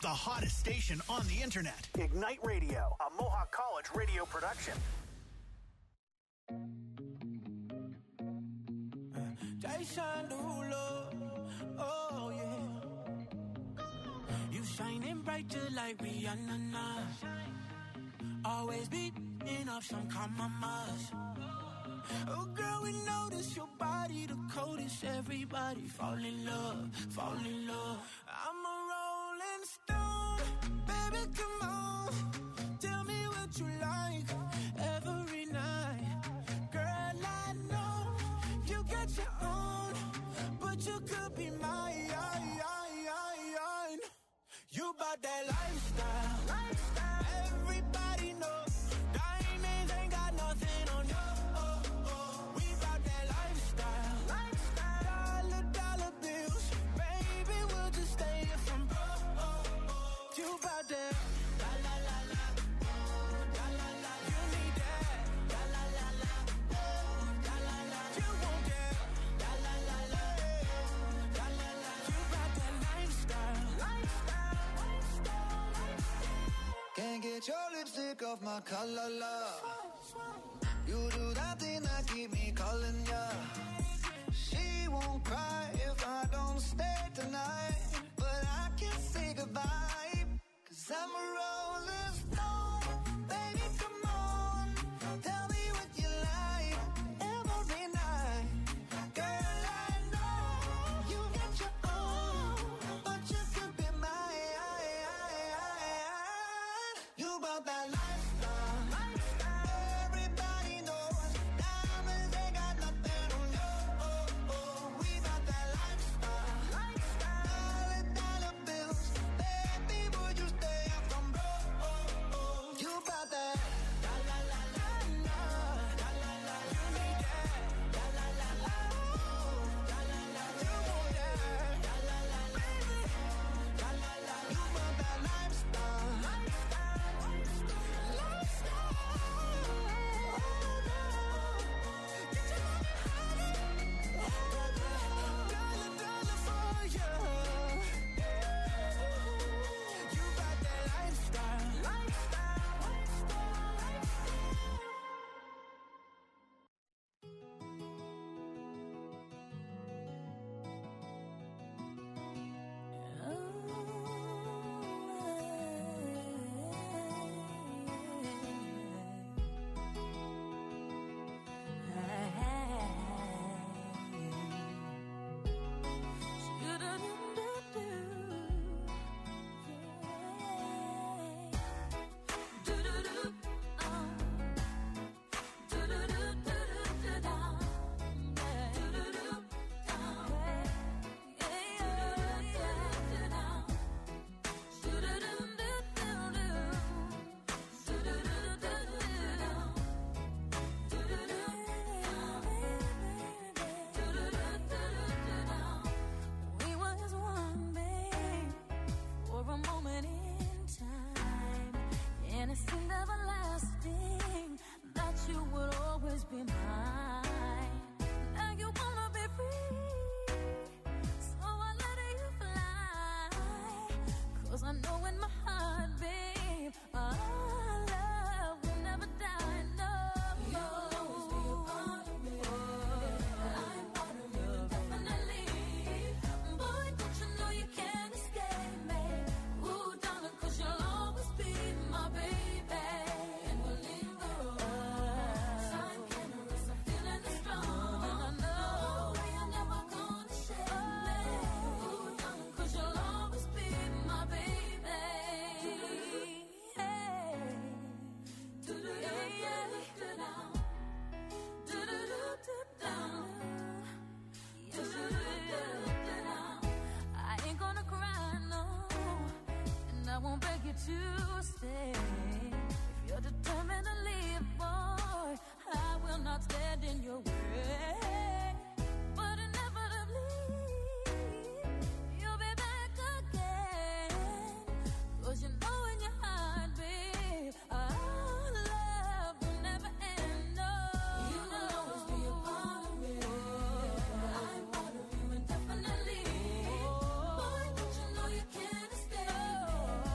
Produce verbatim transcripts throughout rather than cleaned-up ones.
the hottest station on the internet. Ignite Radio, a Mohawk College radio production. Jason Derulo, oh yeah. You shining bright just like Rihanna now. Always beating off some compromise. Oh girl, we notice your body the coldest. Everybody fall in love, fall in love. I'm a rolling stone, baby, come on. Tell me what you like every night. Girl, I know you got your own, but you could be mine. You bought that lifestyle, lifestyle. Everybody knows diamonds ain't got nothing on you. Oh, oh. We bought that lifestyle, lifestyle. Dollar, dollar bills, baby, we'll just stay here from broke. Oh, oh. You bought that, la la la la, oh, la la la. You need that, la la la la, oh, la la la. You want that, la la la la, oh, la la la. You bought that lifestyle, lifestyle. Can't get your lipstick off my collar, love. You do that thing that keep me calling ya. She won't cry if I don't stay tonight, but I can't say goodbye, cause I'm a rolling stone. Baby, come on, tell me what you like every night. Girl, I know you got your own, but you could be mine. You bought that lifestyle, lifestyle. Everybody knows diamonds ain't got nothing on you. Oh, oh. We bought that lifestyle, lifestyle. Dollar, dollar bills, baby, would you stay up from broke? Oh, oh. You bought that, la la la la la, la la la. You need that, la la la la, oh, la la la. You want that, la la la la, la la la. You bought that lifestyle, lifestyle, lifestyle. Get your money higher, dollar, dollar for you. You bought that lifestyle, lifestyle, we was one, babe, for a moment in time, and it seemed everlasting that you would always be mine. Now you wanna be free, so I let you fly, cause I know in my heart, babe, our love will never die, no. You'll always be a part of me. I'm part of you, definitely. Boy, don't you know you can't escape me? Ooh, darling, cause you'll always be my baby. And we'll linger on. Time can't erase, I'm feeling it strong. And I know you're never gonna shake me. Ooh, darling, cause you'll always be my baby. Hey. Do-do-do-do-do-down. Do-do-do-do-down. Do-do-do-do-down. I ain't gonna cry, no, and I won't beg you to stay. If you're determined to leave, boy, I will not stand in your way. But inevitably, you'll be back again, cause you know in your heart, babe, our love will never end, no. You will always be a part of me. I'm part of you indefinitely. Boy, don't you know you can't escape.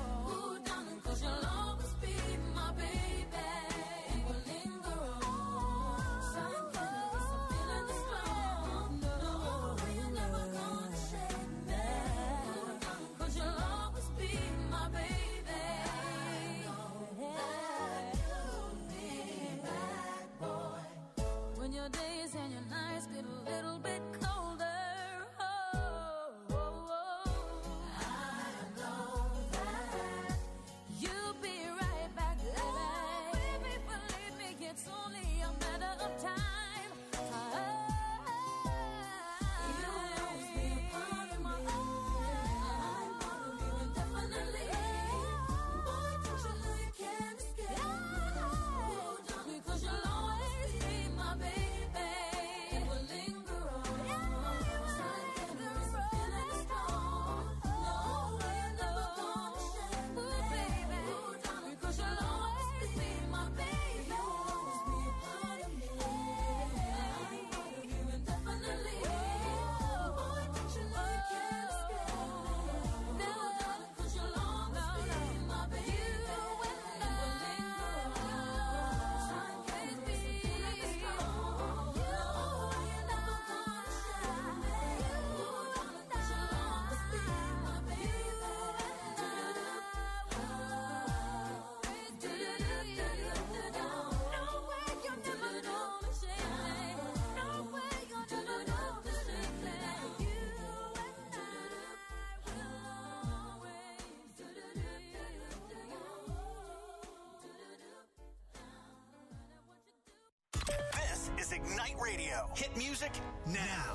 Ignite Radio. Hit music now.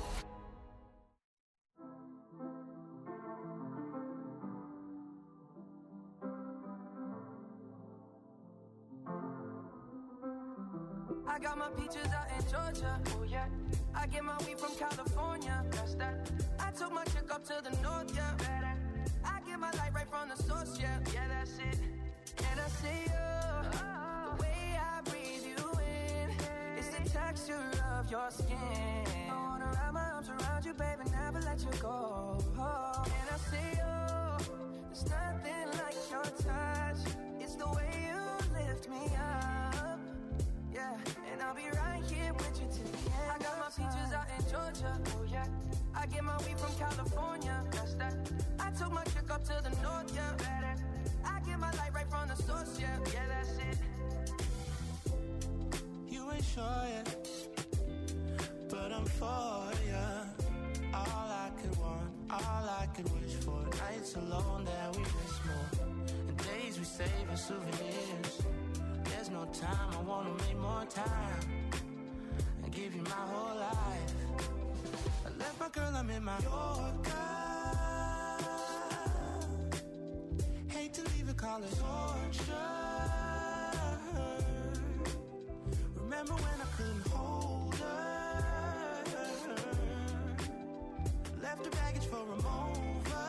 I got my peaches out in Georgia, oh yeah. I get my weed from California, that's that. I took my chick up to the north, yeah. Better. I get my light right from the source, yeah. Yeah, that's it. And I see you, oh. The way I breathe you in, it's the texture of your skin. I wanna wrap my arms around you, baby, never let you go. Oh. And I see you, there's nothing like your touch. It's the way you lift me up. Yeah, and I'll be right here with you till the end. I got my peaches out in Georgia, oh yeah. I get my weed from California, that's that. I took my chick up to the north, yeah. Better. I get my light right from the source, yeah. Yeah, that's it. You ain't sure yet, but I'm for ya. All I could want, all I could wish for. Nights alone that we miss more, and days we save as souvenirs. There's no time, I wanna make more time and give you my whole life. I left my girl, I'm in my Yorker. Hate to leave it, call it torture. Remember when I couldn't hold her? Left her baggage for a mover.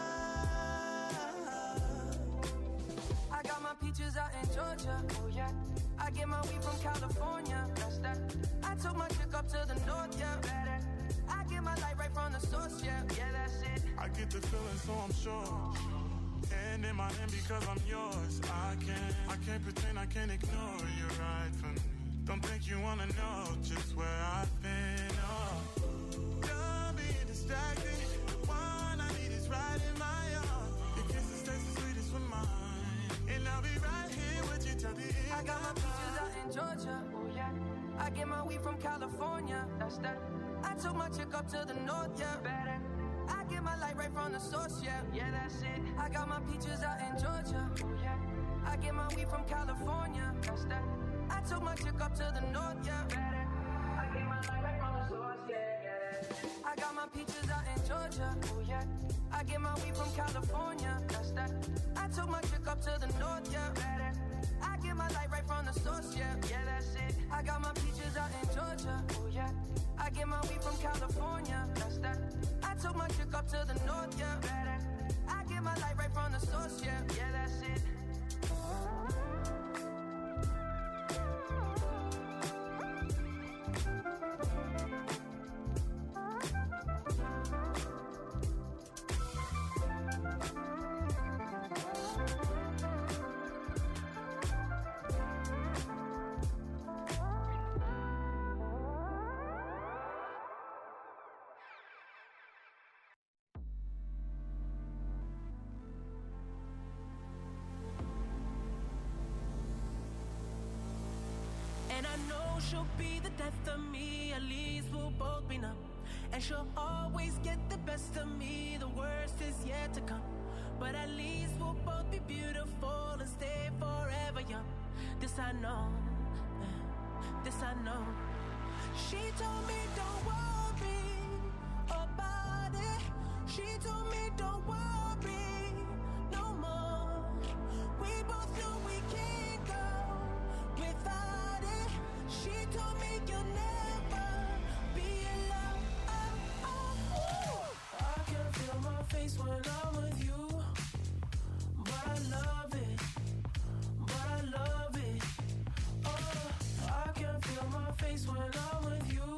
I got my peaches out in Georgia, oh yeah. I get my weed from California, that's that. I took my chick up to the north, yeah. Better. I get my light right from the source, yeah. Yeah, that's it. I get the feeling, so I'm sure. And in my hand because I'm yours. I can't, I can't pretend, I can't ignore you right from me. Don't think you wanna know just where I've been. Oh, don't be distracted. The one I need is right in my arms. Your kisses taste the sweetest with mine, and I'll be right here with you till the end. I got my peaches out in Georgia, oh yeah. I get my weed from California, that's that. I took my chick up to the north, yeah. Better. I get my light right from the source, yeah. Yeah, that's it. I got my peaches out in Georgia, oh yeah. I get my weed from California, that's that. I took my chick up to the north, yeah. Better. I get my light right from the source, yeah, yeah. I got my peaches out in Georgia, oh yeah. I get my weed from California, that's that. I took my chick up to the north, yeah. Better. I get my light right from the source, yeah. Yeah, that's it. I got my peaches out in Georgia, oh yeah. I get my weed from California, that's that. I took my chick up to the north, yeah. Better. I get my light right from the source, yeah. Yeah, that's it. And I know she'll be the death of me, at least we'll both be numb. And she'll always get the best of me, the worst is yet to come. But at least we'll both be beautiful and stay forever young. This I know, this I know. She told me don't worry about it. She told me don't worry no more. We both know we can't go without it. She told me you'll never be alone. Oh, oh, oh. I can feel my face when I'm with you, but I love it, but I love it. Oh, I can feel my face when I'm with you,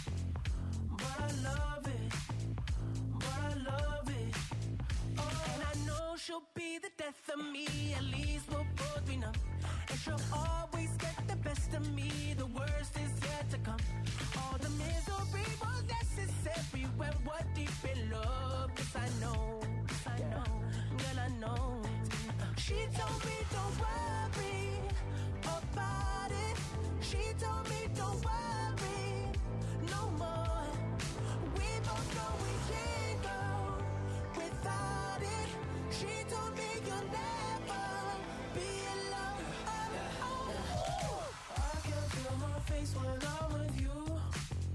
but I love it, but I love it. Oh, and I know she'll be the death of me, at least we'll both be numb. And she'll always get the best of me, the worst is yet to come. All the misery was necessary when we're deep in love. Yes, I know, yes, I know, girl, I know. She told me don't worry about it. She told me don't worry no more. We both know we can't go without it. She told me you'll never be alone. Oh, oh, oh. I can feel my face when I'm with you,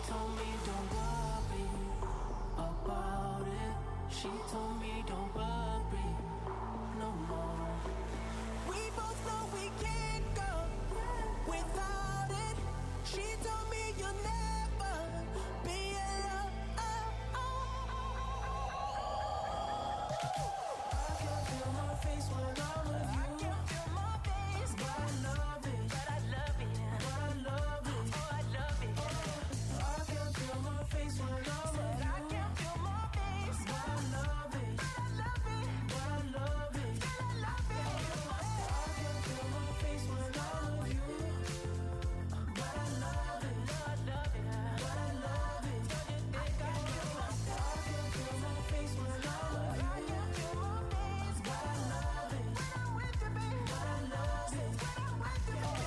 told me don't worry about it. She told me don't worry no more. We both know we can't go without it. She told me you'll never be alone. I can feel my face when I'm with you. I can feel my face, but I love it. But I love it. But I love it. Oh, I love it. I can feel my face when I'm with you. I can feel my face, but I love it. But I love it. But I love it. But I love it. I can feel my face when I'm with you. But I love it. But I love it. But I love it. Don't you think I feel my face? I can feel my face when I'm with you. I can feel my face, but I love it. When I'm with you, baby. But I love it. When I'm with you, baby.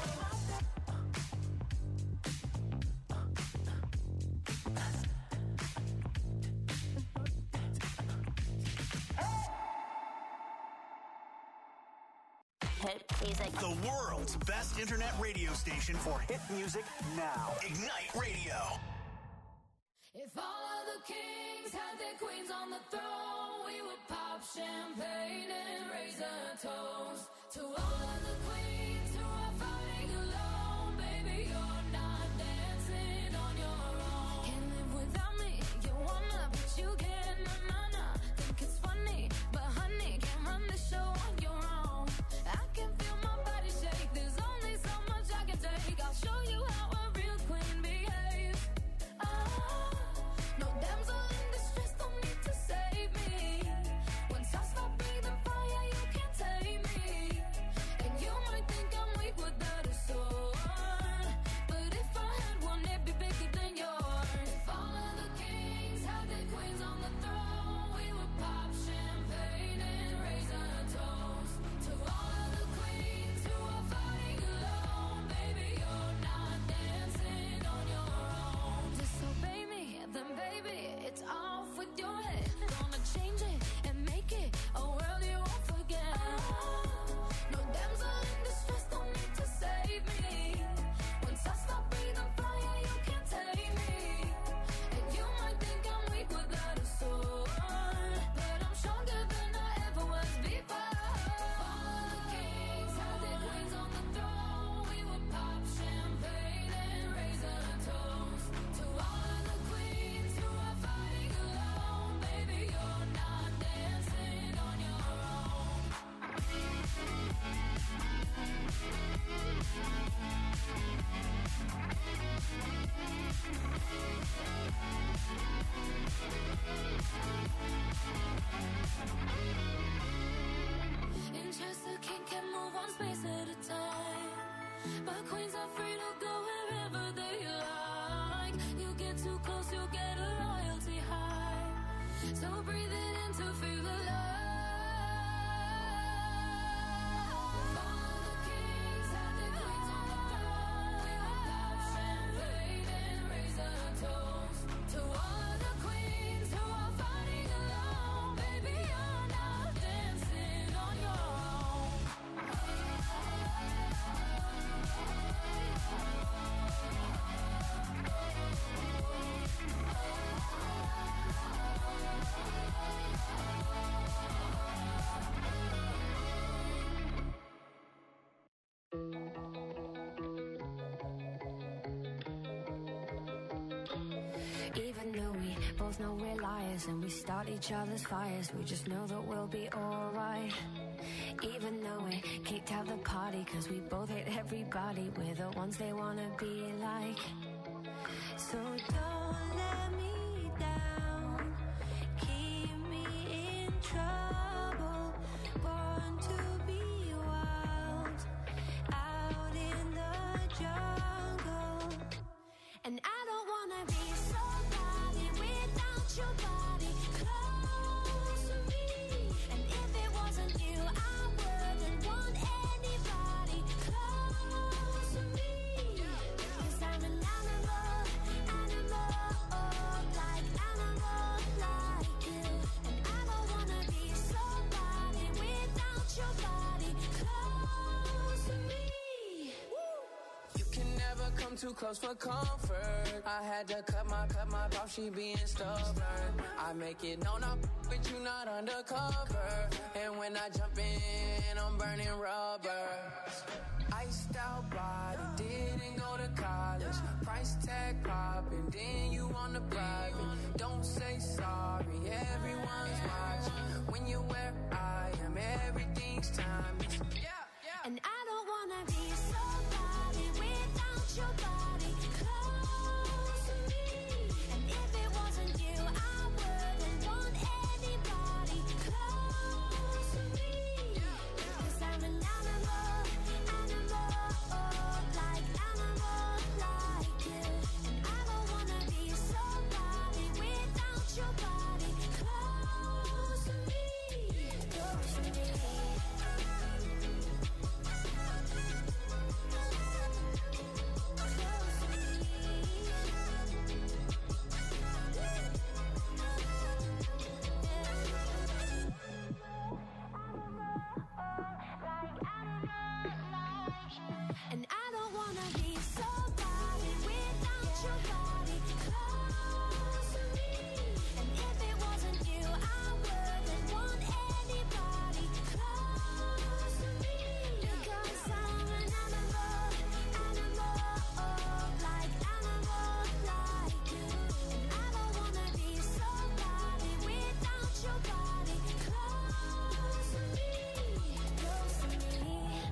Hit music. The world's best internet radio station for hit music now. Ignite Radio. If all of the kings had their queens on the throne, we would pop champagne and raise a toast to all of the queens who are fighting alone. Baby, you're not dancing on your own. Can't live without me, you wanna, but you can't. Na na na, think it's funny, but honey, can't run the show on your own. I can feel my body shake. There's only so much I can take. I'll show you how a real queen behaves. Ah, no damsel in distress, don't need to save me. Once I stop breathing fire, you can't tame me. And you might think I'm weak without a sword, but if I had one, it'd be bigger than yours. If all of the kings had their queens on the throne, we would pop champagne and raise a toast to all of the queens who are fighting alone. Baby, you're not dancing on your own. Disobey me, then baby, it's off with your head. Gonna change it and make it a world you won't forget. No damsel in distress, don't need to save me. Once I stop breathing fire, you can't take me. And you might think I'm weak without a sword, but I'm stronger than I ever was before. All the kings had their queens on the throne. We would pop champagne and raise a toast to all of the queens who are fighting alone. Baby, you're not dancing on your own. In Chester, king can move one space at a time, but queens are free to go wherever they like. You get too close, you'll get a royalty high. So breathe it in to feel alive. All the kings had their queens on the throne. We would pop champagne and raise a toast to all of the queens who are fighting alone. Baby, you're not dancing on your own. Even though we both know we're liars and we start each other's fires, we just know that we'll be alright. Even though we kicked out the party cause we both hate everybody, we're the ones they wanna be like. So don't let me down, keep me in trouble, born to be wild, out in the jungle. And I don't wanna be somebody without your body close to me. And if it wasn't you, I wouldn't want anybody close to me. Cause I'm an animal, animal, too close for comfort. I had to cut my, cut my off, she being stubborn. I make it known I'm but you not undercover. And when I jump in, I'm burning rubber. Iced out body, didn't go to college. Price tag popping, then you on the private. Don't say sorry, everyone's watching. When you're where I am, everything's timeless. Yeah, yeah. And I don't wanna be somebody without your body close to me. And if it wasn't you, I wouldn't want anybody close to me. Cause I'm an animal, animal, like animal, like you. And I don't wanna be somebody without your body close to me, close to me. And I don't wanna be somebody without your body close to me. And if it wasn't you, I wouldn't want anybody close to me. Because I'm an animal, animal, like animal, like you. And I don't wanna be somebody without your body close to me, close to me.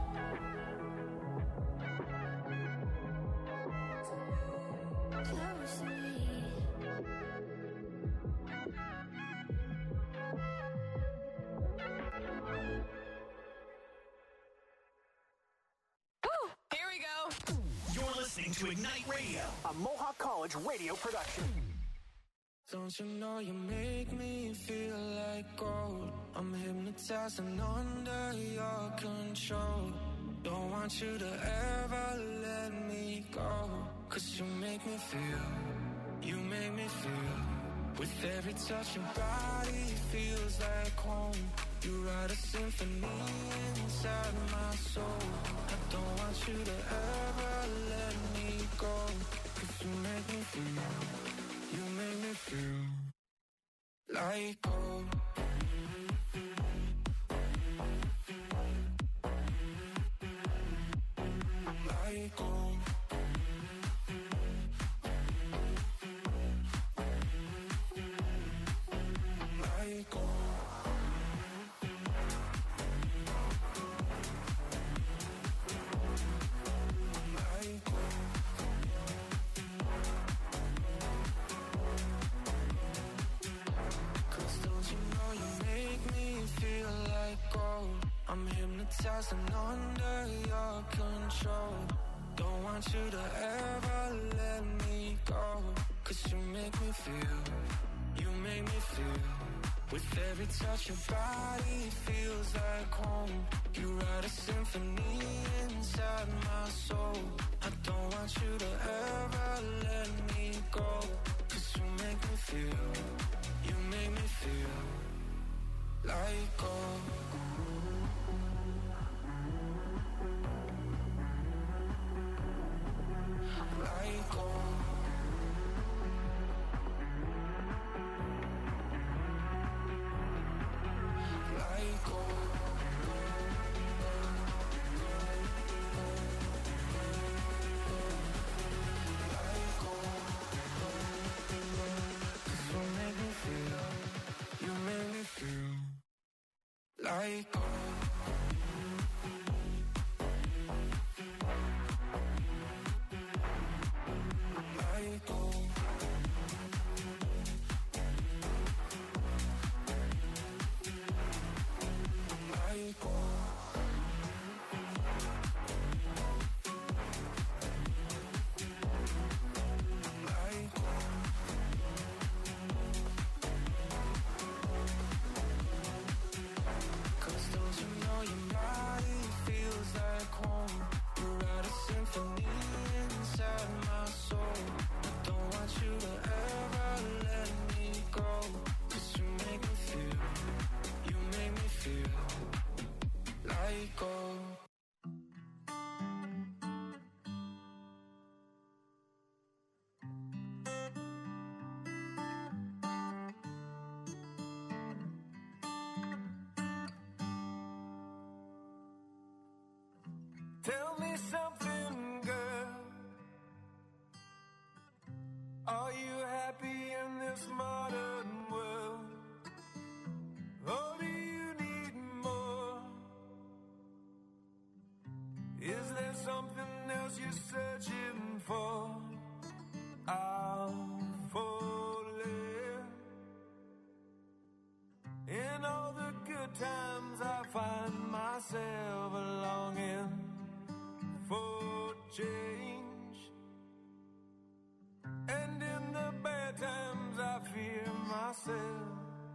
Close to me. Here we go. You're listening to Ignite Radio, a Mohawk College radio production. Don't you know you make me feel like gold? I'm hypnotized and under your control. Don't want you to ever let me go. Cause you make me feel, you make me feel. With every touch your body feels like home. You write a symphony inside my soul. I don't want you to ever let me go. Cause you make me feel, you make me feel like gold. Like gold. Like gold. Like gold. Cause don't you know you make me feel like gold? I'm hypnotized and under your control. Don't want you to ever let me go. Cause you make me feel, you make me feel. With every touch your body feels like home. You write a symphony inside my soul. I don't want you to ever let me go. Cause you make me feel, you make me feel like gold. Like gold. Like gold. Like gold. 'Cause you make me feel, you make me feel like gold. Like gold. Like gold. Like gold. Cause don't something, girl. Are you happy in this modern world? Or do you need more? Is there something else you're searching for? I'll falling. In all the good times I find myself longing for change, and in the bad times I fear myself.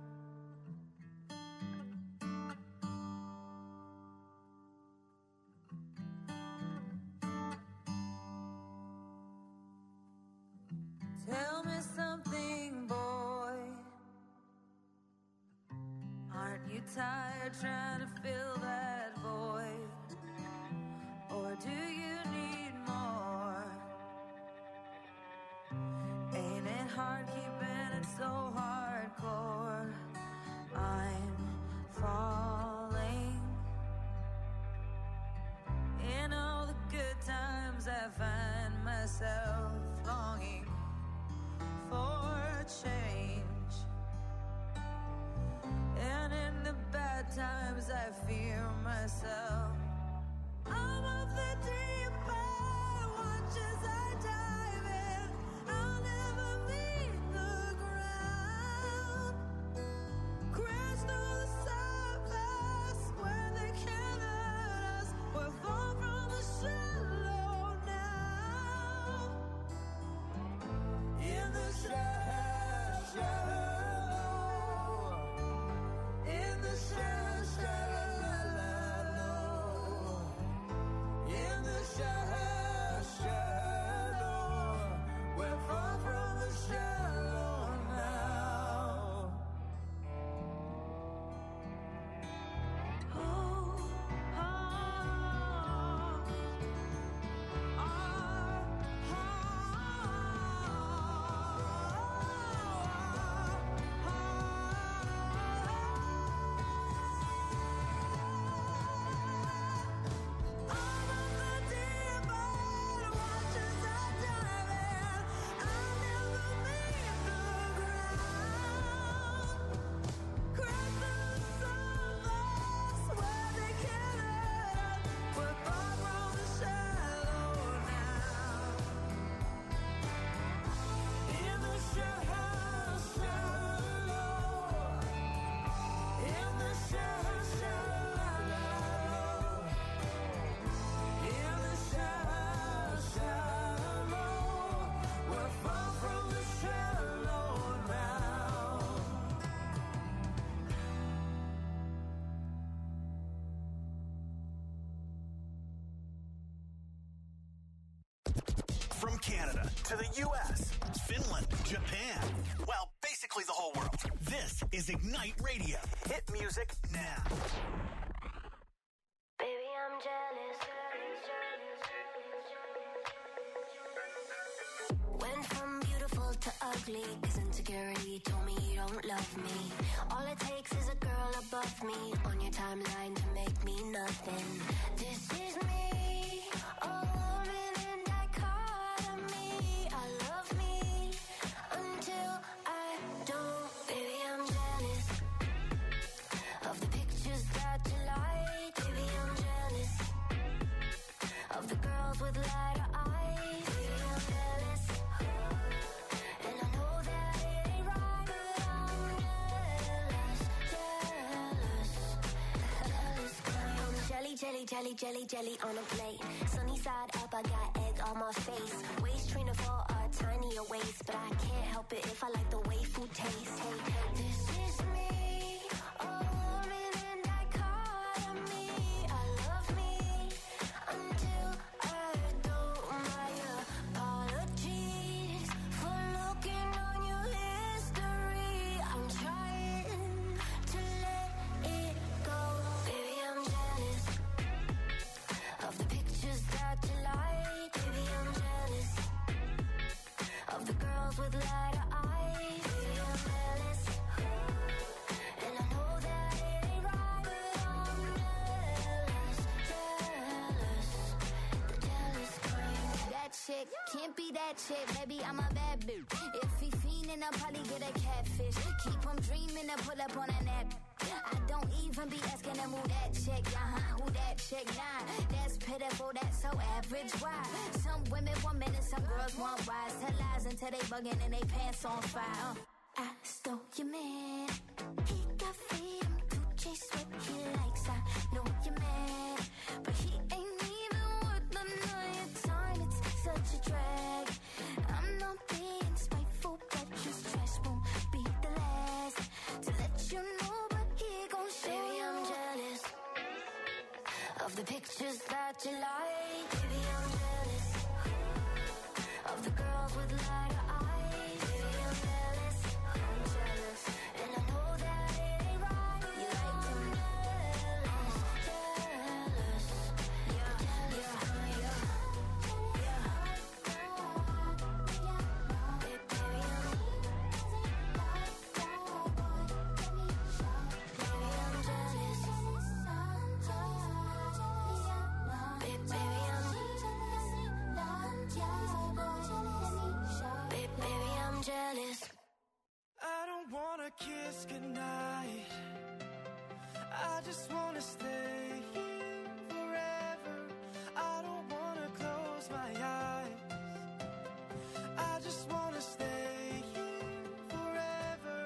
Tell me something, boy. Aren't you tired trying to fill that void? Or do you need more? Ain't it hard keeping it so hardcore? I'm falling. In all the good times I find myself longing for change, and in the bad times I fear myself. I'm of the deep end, watch as I dive in. I'll never meet the ground. Crash through the surface where they can't hurt us. We're far from the shallow now. In the shallow, in the shallow, shallow, in the shallow, shallow, we're far from the shallow now. Oh, oh, oh, From Canada to the U S, Finland, Japan, well, basically the whole world. This is Ignite Radio. Hit music now. Baby, I'm jealous. Went from beautiful to ugly, cause insecurity told me you don't love me. All it takes is a girl above me on your timeline to make me nothing. This is me, a woman in dichotomy. I love me until I don't. Baby, I'm jealous of the pictures that you like. Baby, I'm jealous of the girls with lighter eyes. Baby, I'm jealous, and I know that it ain't right, but I'm jealous, jealous, jealous. 'Cause I'm jelly, jelly, jelly, jelly, jelly on a plate. Sunny side up, I got egg on my face. Waist trainer for a tinier waist, but I can't help it if I like the way food tastes. Hey, hey, this is me, a woman in dichotomy. I love me until I don't. My apologies for looking on your history. I'm trying to let it go. Baby, I'm jealous of the pictures that you like. Baby, I'm jealous of the girls with lighter eyes. Baby, I'm jealous. bad chick, baby, I'm a bad bitch. If he fiendin', I'll probably get a catfish. Keep him dreamin' and pull up on a nap. I don't even be asking him who that chick, uh-huh, who that chick, nah. That's pitiful, that's so average, why? Some women want men and some girls want wise. Tell lies until they buggin' and they pants on fire. Uh. I stole your man. He got freedom to chase what he likes. I know you're mad, but he ain't even worth none of your time. It's such a drag. I'm not being spiteful, but his trash won't be the last to let you know. But he gon' show. Baby, I'm jealous of the pictures that you like. Baby, I'm jealous of the girls with lighter eyes. Baby, I'm jealous. I'm jealous, and I know that it ain't right. You like to jealous, jealous, yeah, jealous, yeah, yeah, yeah. Baby, I'm, baby, I'm jealous. Baby, I'm, baby, I'm jealous. I don't wanna kiss goodnight. I just wanna stay here forever. I don't wanna close my eyes. I just wanna stay here forever.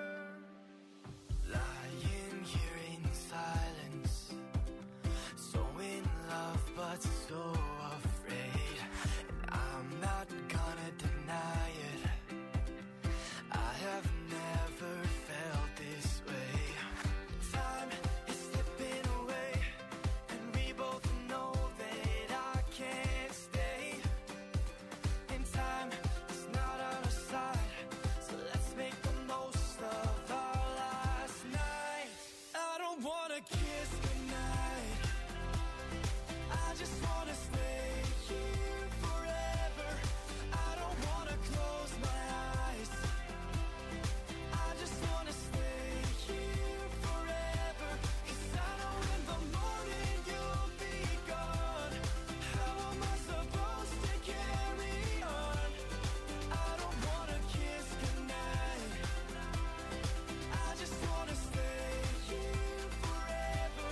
Lying here in silence, so in love but so afraid. And I'm not gonna deny it. I have never felt this way. Time is slipping away, and we both know that I can't stay. And time is not on our side, so let's make the most of our last night. I don't wanna kiss goodnight. I just wanna stay here forever. I don't wanna close my eyes. I just wanna stay here forever. 'Cause I know in the morning you'll be gone. How am I supposed to carry on? I don't wanna kiss goodnight. I just wanna stay here forever.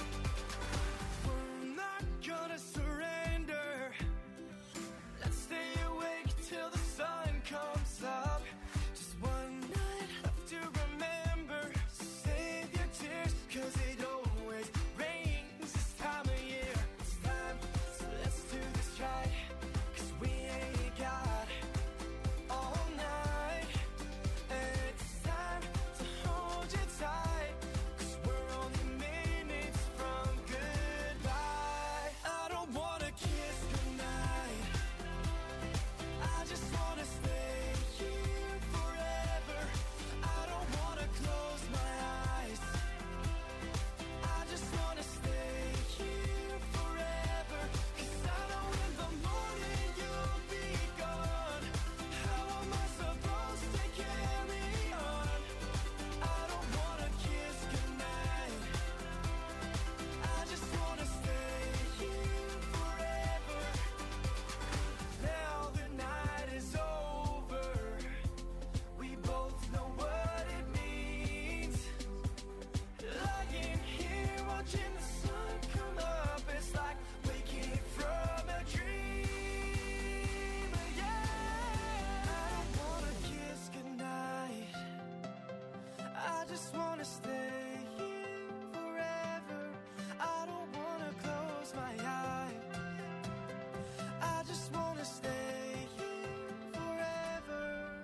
We're not gonna surrender. Let's stay awake till the sun comes up. Just one night left to remember. Save your tears, 'cause it always rains this time of year. It's time, so let's do this right. 'Cause we ain't got all night. And it's time to hold you tight. 'Cause we're only minutes from goodbye. I don't wanna kiss goodnight. I just wanna stay here forever. I don't wanna close my eyes. I just wanna stay here forever. 'Cause I know in the morning you'll be gone. How am I supposed to carry on? I don't wanna kiss goodnight. I just wanna stay here forever. Now the night is over. We both know what it means. Lying here watching the sun come up. It's like waking from a dream. Yeah. I don't wanna kiss goodnight. I just wanna stay here forever. I don't wanna close my eyes. I just wanna stay here forever.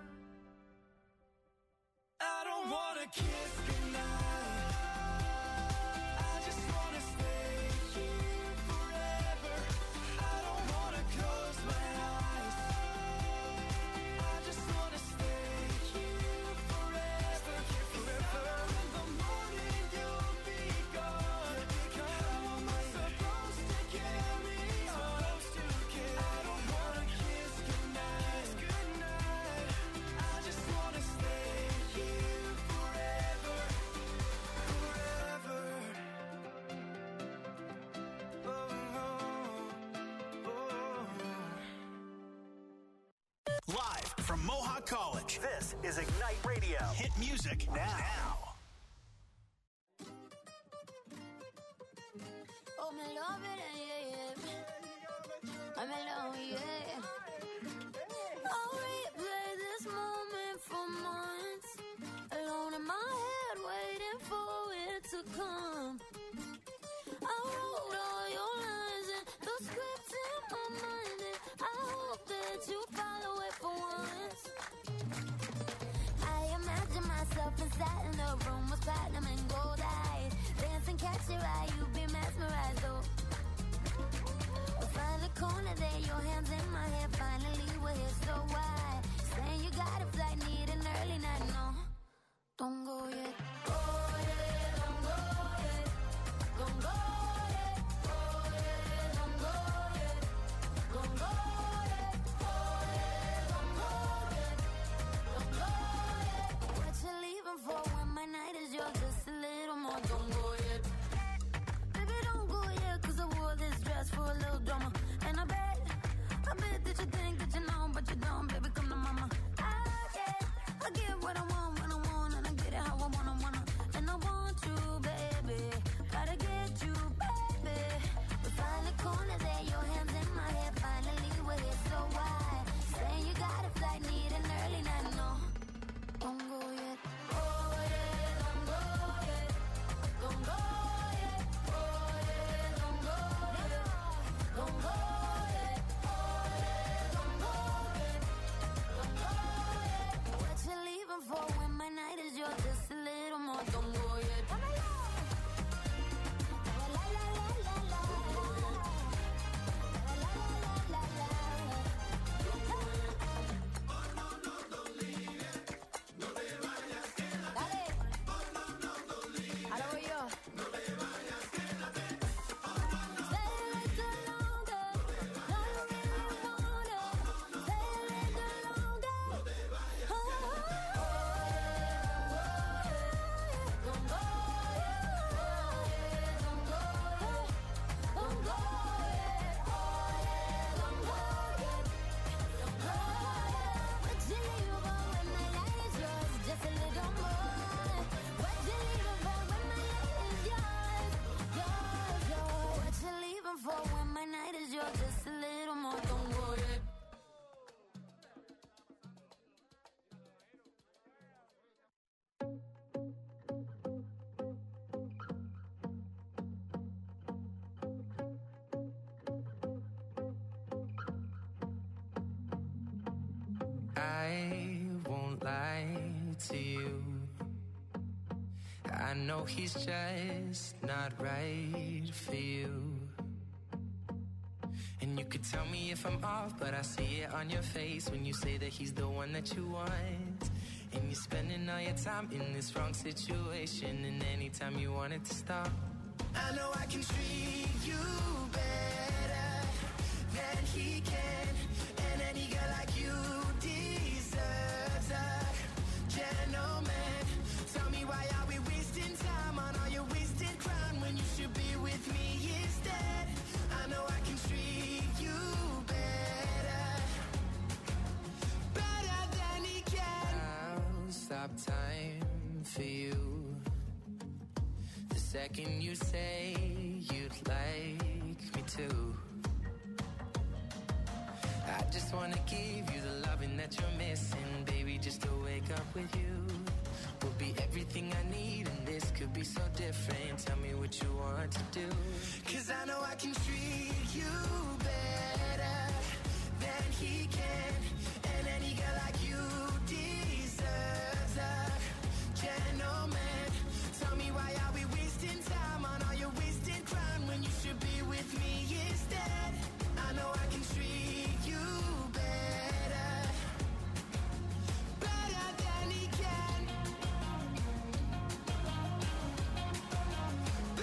I don't wanna kiss goodnight. I just wanna stay here forever. I don't wanna close my eyes. I just wanna stay here forever. Forever. In the morning you'll be gone. How am I supposed to carry on? I don't wanna kiss goodnight. I just wanna stay here forever. from Mohawk College. This is Ignite Radio. Hit music now. now. Oh, me love it, yeah, yeah. I'm alone, yeah. I'll replay this moment for months. Alone in my head, waiting for it to come. I wrote all your lines and the scripts in my mind, and I hope that you follow it for once. I imagine myself inside in the room with platinum and gold eyes. Dance and catch your eye, you be mesmerized, though. We'll find a corner there, your hands in my hair. Finally, we're here, so why? Saying you got a flight, need an early night, no. Don't go yet. Go yet, don't go yet. Don't go yet. Go yet, don't go yet. Don't go yet. Go yet, don't go yet. Don't go yet. What you leaving for when my night is yours? Just a little more. Don't go yet. Baby, don't go yet, 'cause I wore this dress for a little drama. And I bet, I bet that you think that you know, but you don't. Baby, come to mama. I get, I get what I want when I want, and I get it how I wanna, wanna. And I want you, baby. Gotta get you, baby. We find a corner there, your hands in my hair. Finally, we're here, so why? Saying you got a flight, need an early night, no. Don't go yet. Go yet, don't go yet. Don't go yet. Go yet, don't go yet. Don't go yet. Go yet, don't go yet. Don't go yet. What you leaving for when my night is yours? Just a little more. Don't go yet. La la la la la la. La la la la la. Dale. Ahora voy yo. Stay a little longer. No, you really want it. Stay a little longer. Oh, don't go yet. Don't go yet. Don't go yet. Don't go yet. Don't go yet. What you leaving for when my light is yours? Just a little more. What you leaving for when my light is yours? Yours, yours. What you leaving for when my night is yours? Just a little more. Don't go yet. I won't lie to you. I know he's just not right for you. And you could tell me if I'm off, but I see it on your face when you say that he's the one that you want. And you're spending all your time in this wrong situation, and anytime you want it to stop, I know I can treat you better than he can. And any girl like you deserves a gentleman. Tell me, why are we wasting time on all your wasted crown when you should be with me instead? I know I can treat you better, better than he can. I'll stop time for you the second you say you'd like me to. I just wanna give you the loving that you're missing, baby, just to wake up with you will be everything I need, and this could be so different. Tell me what you want to do, 'cause I know I can treat you better than he can. And any girl like you deserves a gentleman. Tell me, why are we wasting time on all your wasted crown when you should be with me instead? I know I can treat you better, better than he can,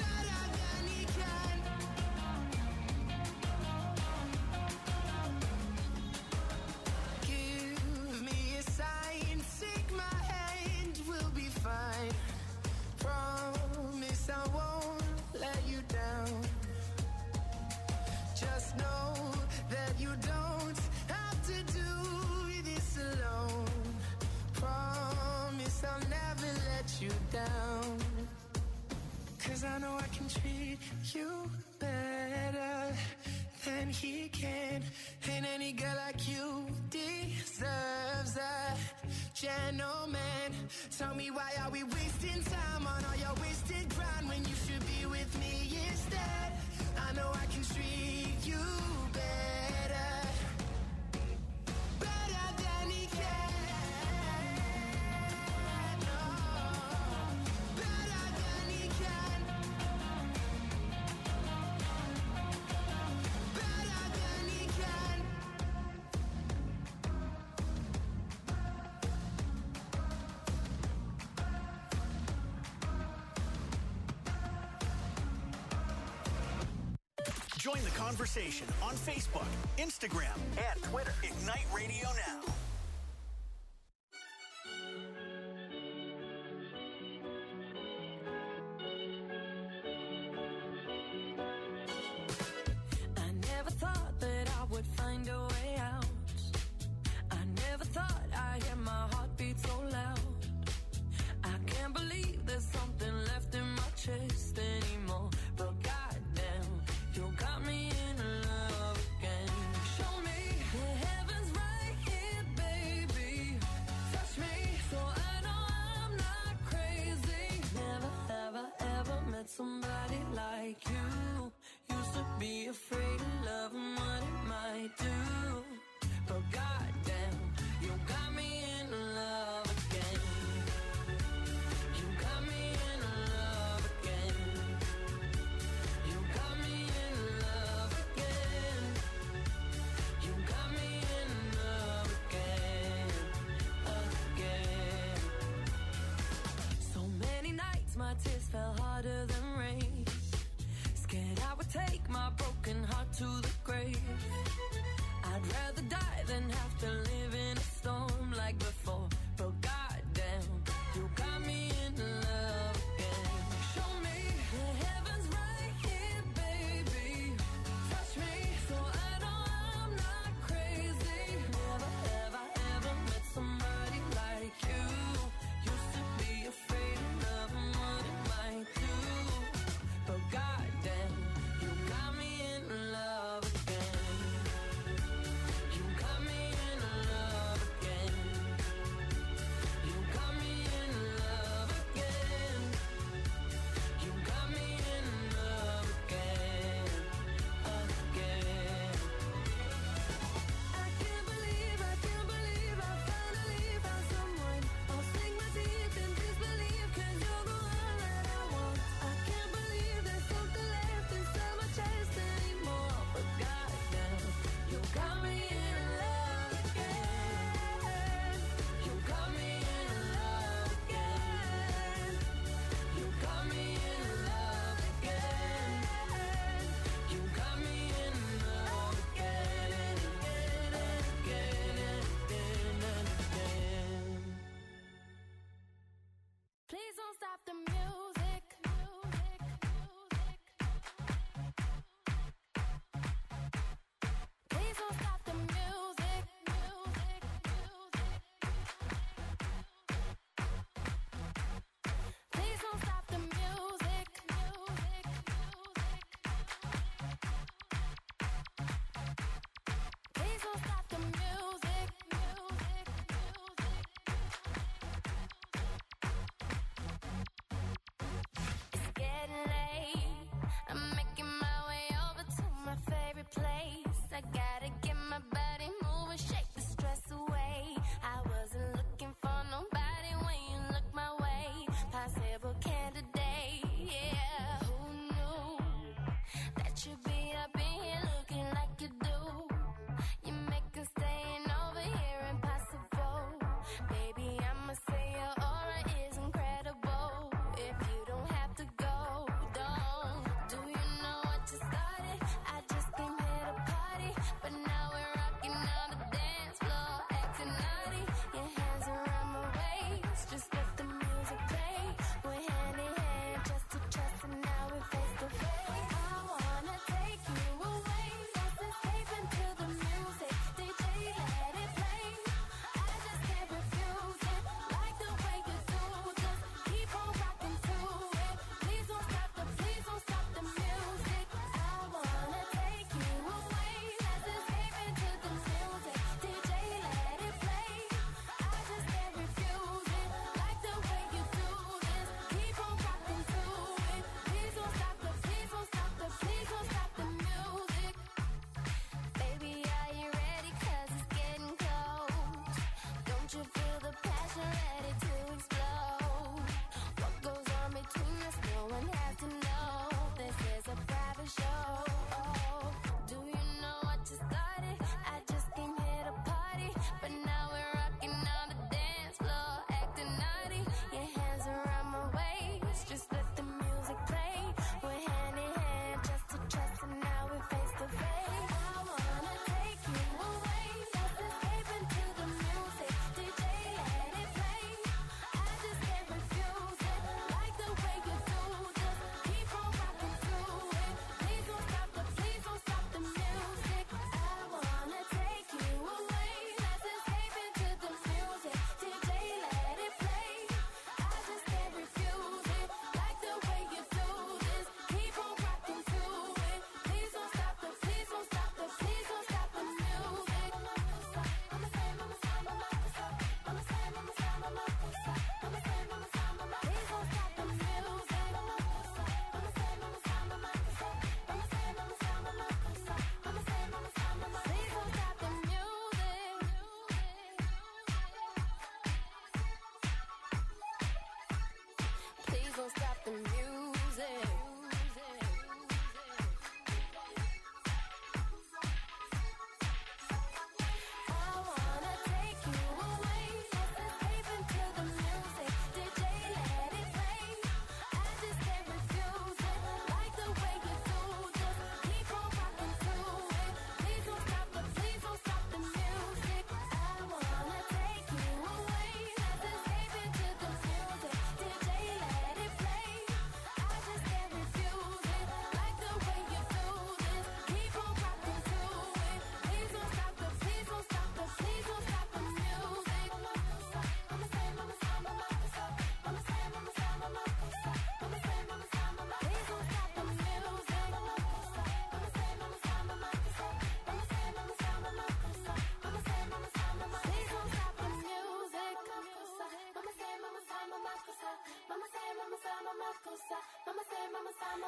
I can treat you better than he can. And any girl like you deserves a gentleman. Tell me, why are we wasting time on all your wasted grind when you should be with me instead? I know I can treat you better, better than he can. Oh, better than he can. Better than he can. Join the conversation on Facebook, Instagram, and Twitter. Ignite Radio Now. I never thought that I would find a way out. I never thought I'd hear my heartbeat so loud. I can't believe there's something left in my chest anymore. But goddamn, you got me in love again. Show me the heavens right here, baby. Touch me so I know I'm not crazy. Never, ever, ever met somebody like you. Used to be afraid of love and what it might do. But goddamn, you got me in love again. You got me in love again. You got me in love again. You got me in love again, again. So many nights my tears fell harder than rain. Scared I would take my broken heart to the grave. I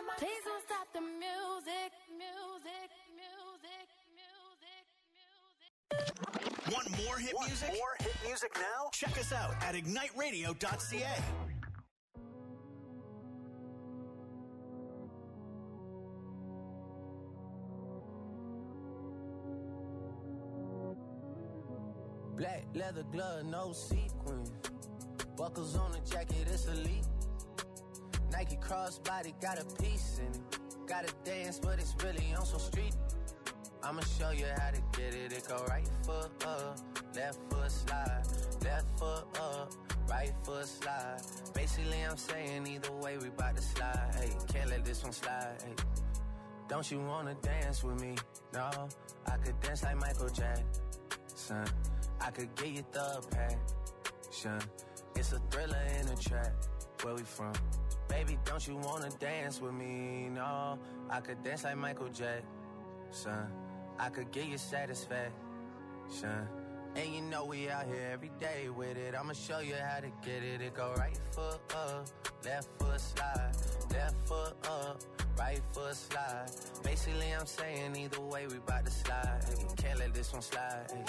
Please don't stop the music, music, music, music, music. Want more hit Want music? more hit music now? Check us out at ignite radio dot c a. Black leather glove, no sequins. Buckles on the jacket, it's elite. Nike crossbody, got a piece in it. Gotta dance, but it's really on some street. I'ma show you how to get it. It go right foot up, left foot slide. Left foot up, right foot slide. Basically, I'm saying either way, we bout to slide. Hey, can't let this one slide. Hey, don't you wanna dance with me? No, I could dance like Michael Jackson. I could get you the passion. It's a thriller in a trap. Where we from? Baby, don't you wanna dance with me? No, I could dance like Michael Jackson. I could get you satisfaction. And you know we out here every day with it. I'ma show you how to get it. It go right foot up, left foot slide. Left foot up, right foot slide. Basically, I'm saying either way, we bout to slide. Hey, can't let this one slide. Hey.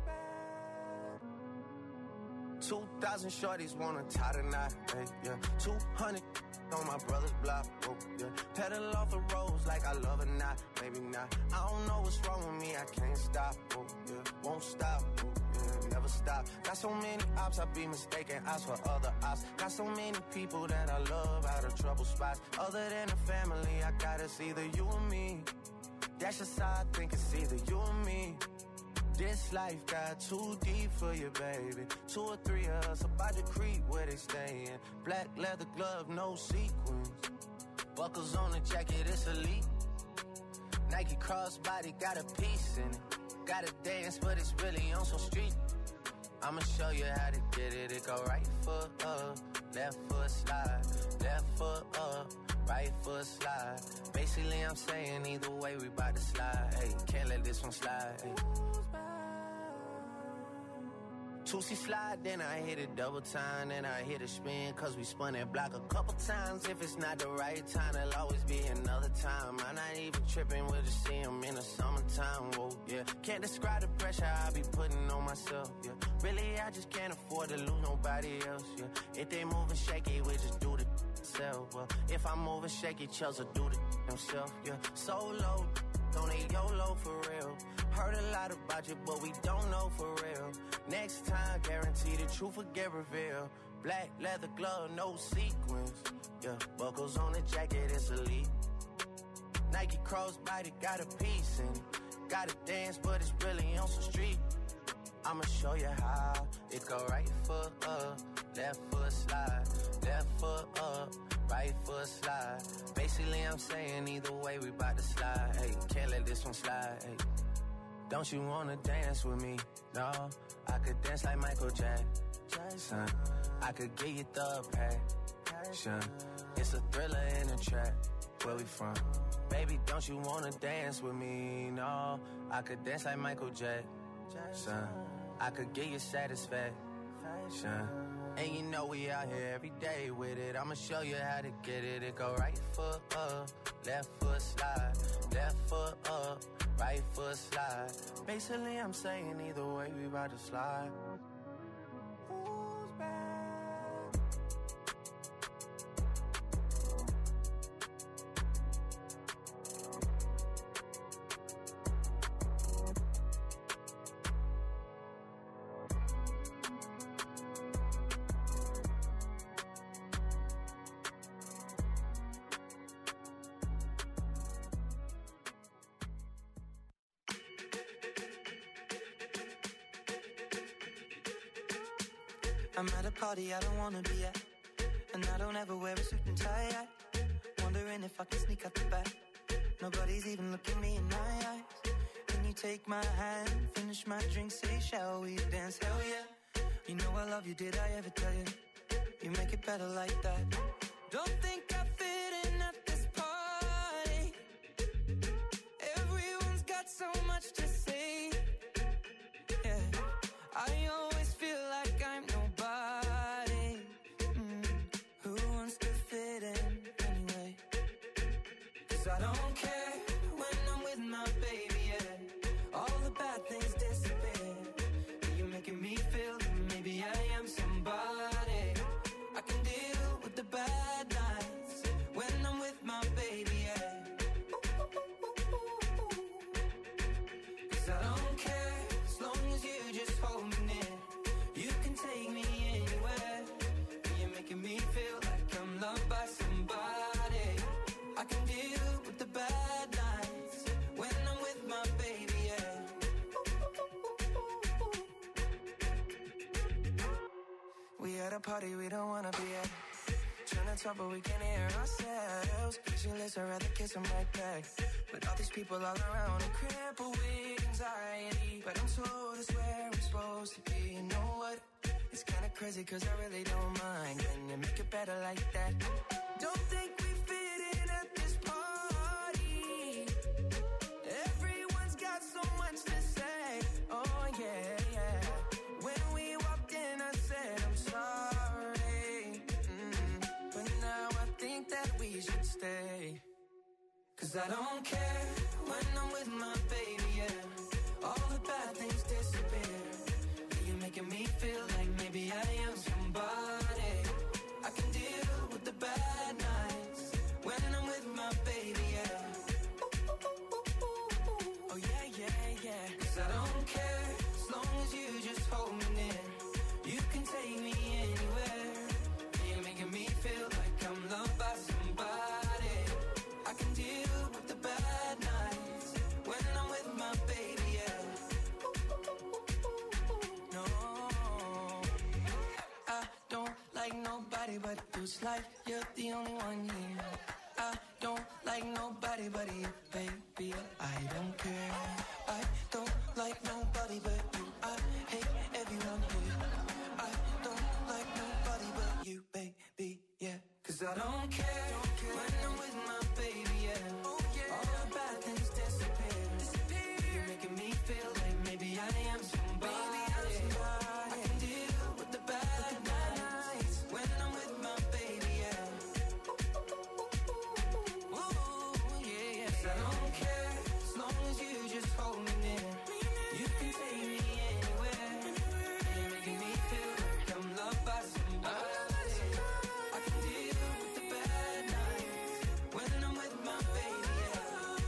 Two thousand shorties wanna tie the knot, hey, yeah. Two hundred on my brother's block, oh, yeah. Pedal off the roads like I love it, not, maybe not. I don't know what's wrong with me, I can't stop, oh, yeah. Won't stop, oh, yeah, never stop. Got so many ops, I be mistaken ops for other ops. Got so many people that I love out of trouble spots. Other than the family, I got it's either you or me. That's just how I think it's either you or me. This life got too deep for you, baby. Two or three of us about to creep where they stayin'. Black leather glove, no sequins. Buckles on the jacket, it's elite. Nike crossbody, got a piece in it. Gotta dance, but it's really on some street. I'ma show you how to get it. It go right foot up, left foot slide. Left foot up, right foot slide. Basically, I'm saying either way, we bout to slide. Hey, can't let this one slide. Hey. Two-C slide, then I hit it double time, then I hit a spin, cause we spun that block a couple times. If it's not the right time, there'll always be another time. I'm not even tripping, we'll just see them in the summertime, whoa, yeah. Can't describe the pressure I be putting on myself, yeah. Really, I just can't afford to lose nobody else, yeah. If they moving shaky, we just do the self, well. If I'm moving shaky, Chelsea do the himself, yeah. Solo, don't need YOLO for real. Heard a lot about you, but we don't know for real. Next time, guarantee the truth will get revealed. Black leather glove, no sequins. Yeah, buckles on the jacket, it's elite. Nike crossbody, got a piece in it. Gotta dance, but it's really on some street. I'ma show you how. It go right foot up, left foot slide. Left foot up, right foot slide. Basically, I'm saying either way, we bout to slide. Hey, can't let this one slide. Hey. Don't you wanna dance with me? No, I could dance like Michael Jackson. I could get you the passion. It's a thriller in a trap. Where we from? Baby, don't you wanna dance with me? No, I could dance like Michael Jackson. I could get you satisfaction. And you know we out here every day with it. I'ma show you how to get it. It go right foot up, left foot slide. Left foot up, right foot slide. Basically, I'm saying either way, we about to slide. Who's back? I'm at a party I don't wanna be at, and I don't ever wear a suit and tie. I wondering if I can sneak out the back. Nobody's even looking me in my eyes. Can you take my hand, finish my drink, say shall we dance? Hell yeah. You know I love you, did I ever tell you? You make it better like that. Don't think I fit in at this party. Everyone's got so much to say. Yeah, I always feel like I'm nobody. Mm, who wants to fit in anyway? Cause I don't care when I'm with my baby, yeah. All the bad things disappear. You're making me feel that maybe I am somebody. I can deal with the bad nights when I'm with my baby, yeah. Cause I don't care as long as you just hold me near. You can take me anywhere. You're making me feel like I'm loved by somebody. I can deal with the bad nights when I'm with my baby, yeah. We at a party we don't wanna be at. Trying to talk but we can't hear ourselves. Pictureless, I'd rather kiss them right back. But all these people all around are crippled with anxiety. But I'm told it's where I'm supposed to be. You know what? It's kinda crazy cause I really don't mind. Can you make it better like that? Don't think we fit in at this party. Everyone's got so much to say. Oh yeah, yeah. When we walked in I said I'm sorry, mm. But now I think that we should stay. Cause I don't care when I'm with my baby, yeah. All the bad things disappear. You're making me feel like maybe I am somebody. I can deal with the bad nights when I'm with my baby, yeah. Oh yeah, yeah, yeah. Cause I don't care as long as you just hold me near. You can take me anywhere. You're making me feel like I'm loved by somebody. I can deal with the bad nights when I'm with my baby, yeah. No, I don't like nobody but you. It's like you're the only one here. I don't like nobody but you, baby. I don't care. I don't like nobody but you. I hate everyone here. I don't like nobody but you, baby, yeah. Cause I don't care when I'm with my baby, yeah. All the bad things disappear. You're making me feel like maybe I am somebody. I can deal with the bad nights when I'm with my baby, yeah. Ooh, yeah, yeah. Cause I don't care as long as you just hold me near. You can take me anywhere. You're making me feel like I'm loved by somebody. I can deal with the bad nights when I'm with my baby, yeah.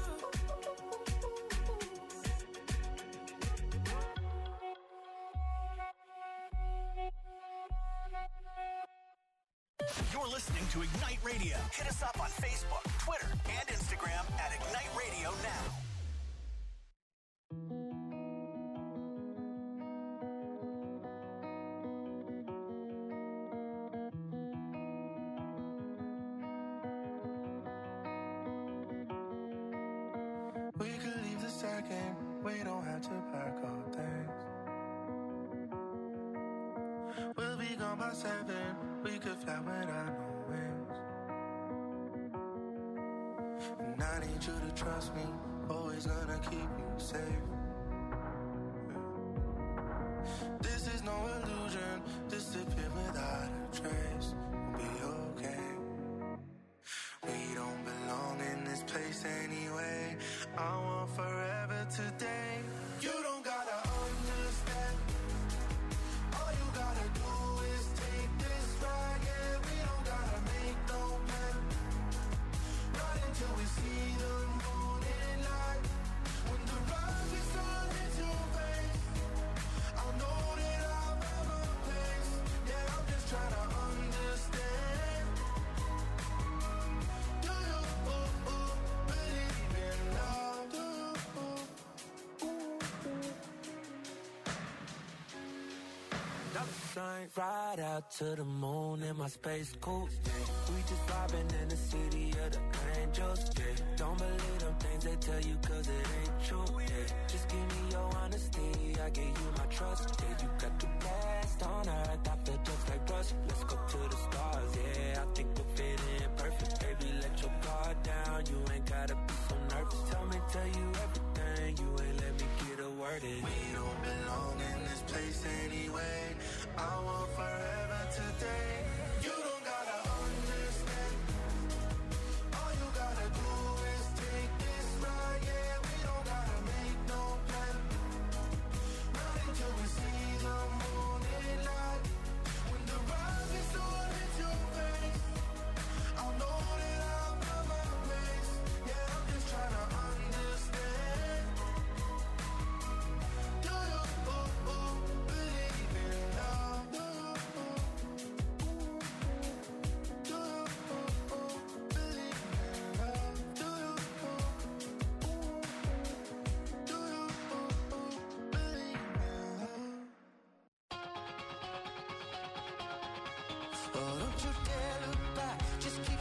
You're listening to Ignite Radio. Hit us up on Facebook, Twitter, and Instagram at Ignite Radio Now. We could leave the second, we don't have to pack our things. We'll be gone by seven, we could fly without no wings. And I need you to trust me, always gonna keep you safe. This is no illusion, disappear without a trace. We'll be okay. We don't belong in this place anyway. I want forever today. You don't gotta understand. All you gotta do is take this ride. Yeah, we don't gotta make no plan. Not until we see the morning light. When the rising sun hits your face, I'll know that I've ever placed. Yeah, I'm just trying to understand. Do you ooh, ooh, believe in love? Do you ooh, ooh, ooh. Dollar sign, ride out to the moon in my space coupe. We just vibing in the city of the angels. Yeah, don't believe them things they tell you 'cause it ain't true. Yeah, just give me your honesty, I give you my trust. Yeah, you got the best on earth, I feel just like rust. Let's go to the stars. Yeah, I think we'll fit in perfect. Baby, let your guard down. You ain't gotta be so nervous. Tell me, tell you everything. You ain't let me get a word in. We don't belong in this place anyway. I want forever today. You don't gotta understand. All you gotta do is Oh, don't you dare look back, just keep